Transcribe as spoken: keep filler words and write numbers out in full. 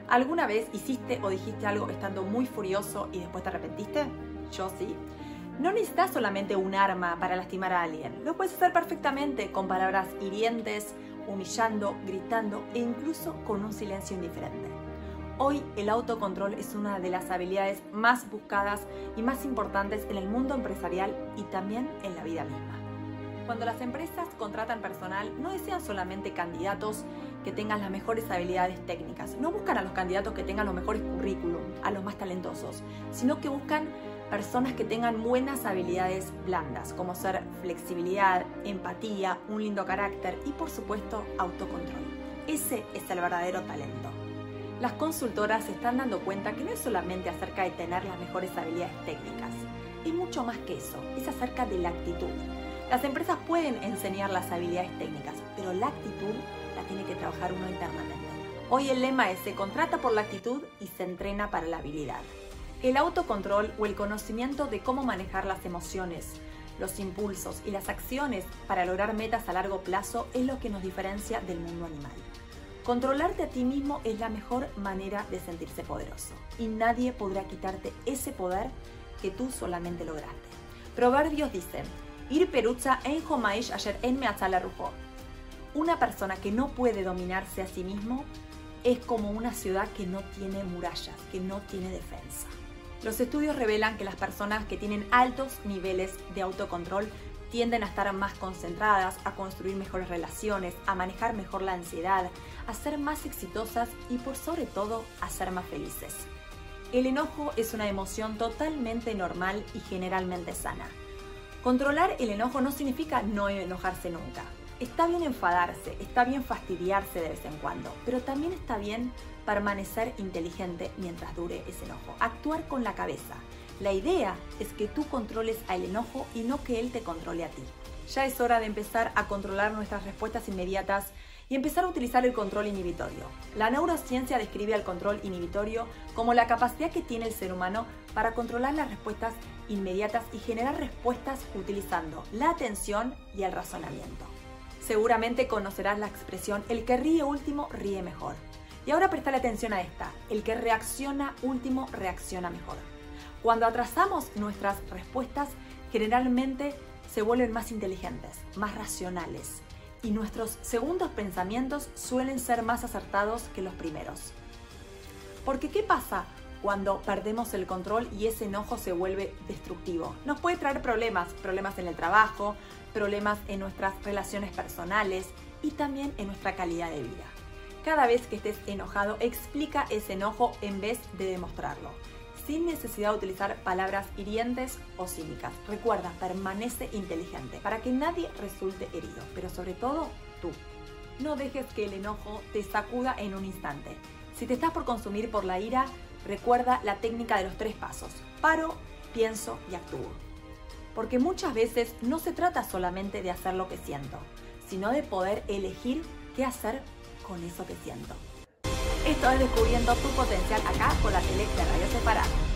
¿Alguna vez hiciste o dijiste algo estando muy furioso y después te arrepentiste? Yo sí. No necesitas solamente un arma para lastimar a alguien. Lo puedes hacer perfectamente con palabras hirientes, humillando, gritando e incluso con un silencio indiferente. Hoy el autocontrol es una de las habilidades más buscadas y más importantes en el mundo empresarial y también en la vida misma. Cuando las empresas contratan personal, no desean solamente candidatos que tengan las mejores habilidades técnicas. No buscan a los candidatos que tengan los mejores currículum, a los más talentosos, sino que buscan personas que tengan buenas habilidades blandas, como ser flexibilidad, empatía, un lindo carácter y, por supuesto, autocontrol. Ese es el verdadero talento. Las consultoras se están dando cuenta que no es solamente acerca de tener las mejores habilidades técnicas, es mucho más que eso, es acerca de la actitud. Las empresas pueden enseñar las habilidades técnicas, pero la actitud la tiene que trabajar uno internamente. Hoy el lema es: se contrata por la actitud y se entrena para la habilidad. El autocontrol o el conocimiento de cómo manejar las emociones, los impulsos y las acciones para lograr metas a largo plazo es lo que nos diferencia del mundo animal. Controlarte a ti mismo es la mejor manera de sentirse poderoso y nadie podrá quitarte ese poder que tú solamente lograste. Proverbios dice: Ir peruzza en homaish ayer en meatzala rujo. Una persona que no puede dominarse a sí mismo es como una ciudad que no tiene murallas, que no tiene defensa. Los estudios revelan que las personas que tienen altos niveles de autocontrol tienden a estar más concentradas, a construir mejores relaciones, a manejar mejor la ansiedad, a ser más exitosas y por sobre todo a ser más felices. El enojo es una emoción totalmente normal y generalmente sana. Controlar el enojo no significa no enojarse nunca. Está bien enfadarse, está bien fastidiarse de vez en cuando, pero también está bien permanecer inteligente mientras dure ese enojo. Actuar con la cabeza. La idea es que tú controles al enojo y no que él te controle a ti. Ya es hora de empezar a controlar nuestras respuestas inmediatas y empezar a utilizar el control inhibitorio. La neurociencia describe al control inhibitorio como la capacidad que tiene el ser humano para controlar las respuestas inmediatas y generar respuestas utilizando la atención y el razonamiento. Seguramente conocerás la expresión: el que ríe último ríe mejor. Y ahora presta atención a esta: el que reacciona último reacciona mejor. Cuando atrasamos nuestras respuestas, generalmente se vuelven más inteligentes, más racionales, y nuestros segundos pensamientos suelen ser más acertados que los primeros. Porque ¿qué pasa cuando perdemos el control y ese enojo se vuelve destructivo? Nos puede traer problemas, problemas en el trabajo, problemas en nuestras relaciones personales y también en nuestra calidad de vida. Cada vez que estés enojado, explica ese enojo en vez de demostrarlo, sin necesidad de utilizar palabras hirientes o cínicas. Recuerda, permanece inteligente para que nadie resulte herido, pero sobre todo tú. No dejes que el enojo te sacuda en un instante. Si te estás por consumir por la ira, recuerda la técnica de los tres pasos: paro, pienso y actúo. Porque muchas veces no se trata solamente de hacer lo que siento, sino de poder elegir qué hacer con eso que siento. Esto es Descubriendo tu Potencial acá por la Tele de Radio Separado.